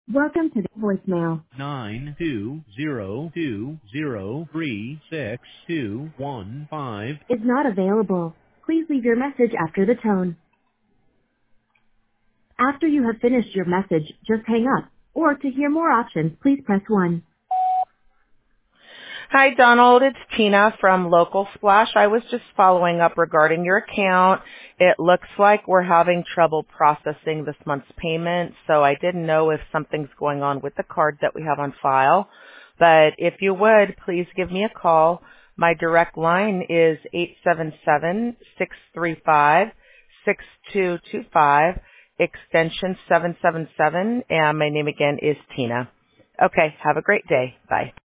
Welcome to the voicemail. 920036215 Is not available. Please leave your message after the tone. After you have finished your message, just hang up. Or to hear more options, please press 1. Hi, Donald. It's Tina from Local Splash. I was just following up regarding your account. It looks like we're having trouble processing this month's payment, so I didn't know if something's going on with the card that we have on file. But if you would, please give me a call. My direct line is 877-635-6225, extension 777, and my name again is Tina. Okay, have a great day. Bye.